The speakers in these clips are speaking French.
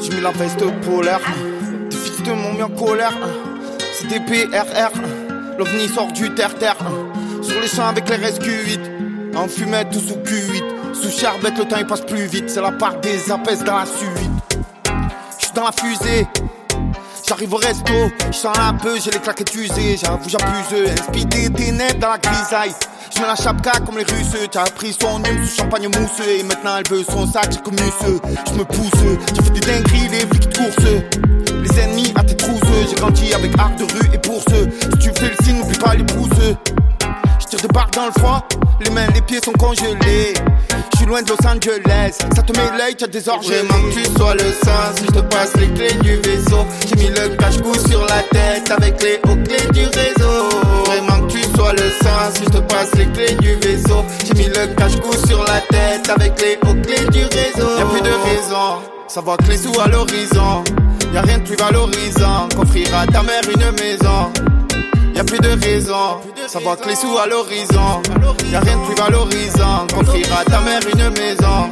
J'ai mis la veste polaire. Des fils de m'ont mis en colère. C'est des PRR. L'OVNI sort du terre-terre. Sur les champs avec les RSQ8. En fumette ou sous Q8. Sous charbette, le temps il passe plus vite. C'est la part des apaises dans la suite. J'suis dans la fusée. J'arrive au resto, j'sens un peu, j'ai les claquettes usées. J'avoue j'abuse, inspire des ténèbres dans la grisaille. J'mets la chapka comme les Russes. T'as pris son hume sous champagne mousseux. Et maintenant elle veut son sac, j'ai comme Musseux. J'me pousse, j'ai fait des dingueries, les flics de course. Les ennemis à tes trousses. J'ai grandi avec art de rue et bourse. Si tu fais le signe, n'oublie pas les pouces. J'tire des barres dans le froid, les mains, les pieds sont congelés. J'suis loin de Los Angeles, ça te met l'œil, t'as des orges. Vraiment que tu sois le sens, si je te passe les clés du vaisseau. J'ai mis le cache-cou sur la tête avec les hauts clés du réseau. Vraiment que tu sois le sens, si je te passe les clés du vaisseau. J'ai mis le cache-cou sur la tête avec les hauts clés du réseau. Y'a plus de raison, savoir que les sous à l'horizon. Y'a rien de plus valorisant qu'offrir à ta mère une maison. Y'a plus de raison, savoir que les sous à l'horizon. Y'a rien de plus valorisant qu'offrir à ta mère une maison.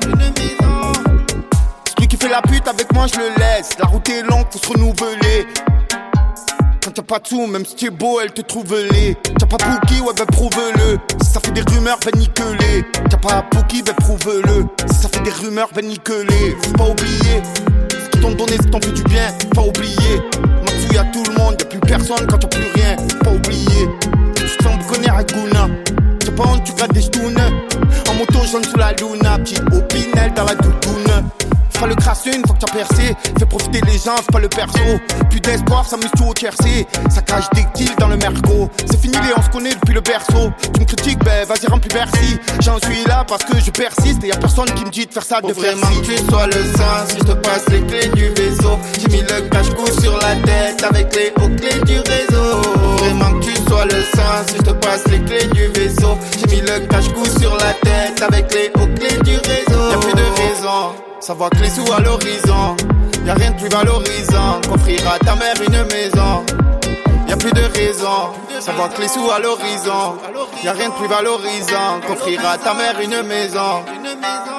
Celui qui fait la pute avec moi je le laisse. La route est longue, faut se renouveler. Quand t'as pas de sous, même si t'es beau, elle te trouve laid. T'as pas Pookie, ouais ben prouve-le. Si ça fait des rumeurs, ben nique-les. T'as pas Pookie, ben prouve-le. Si ça fait des rumeurs, ben nique-les. Faut pas oublier, ce qu'ils t'ont donné, ce qui t'en fait du bien. Faut pas oublier, Matsu y'a tout le monde, y'a plus personne quand t'as plus rien. Faut pas oublier, tu te sens bouconner à Gouna. T'as pas honte, tu grattes des stounes. En moto, jaune sous la luna, petit opinel dans la doudoune. Faut le crasser une fois que t'as percé. Fais profiter les gens, c'est pas le perso. Plus d'espoir, ça m'amuse tout au tiercé. Ça cache des kills dans le merco. C'est fini, on se connaît depuis le berceau. Tu me critiques, ben vas-y remplis Bercy. J'en suis là parce que je persiste. Et y'a personne qui me dit de faire ça de Vraiment que tu sois le sens, si je te passe les clés du vaisseau. J'ai mis le cache-cou sur la tête avec les hauts clés du réseau. Vraiment que tu sois le sens, si je te passe les clés du vaisseau. J'ai mis le cache-cou sur la tête avec les hauts clés du réseau. Y'a plus de raison, savoir que les sous à l'horizon. Y'a rien de plus valorisant qu'offrir à ta mère une maison. Y'a plus de raison, savoir que les sous à l'horizon. Y'a rien de plus valorisant qu'offrir à ta mère une maison.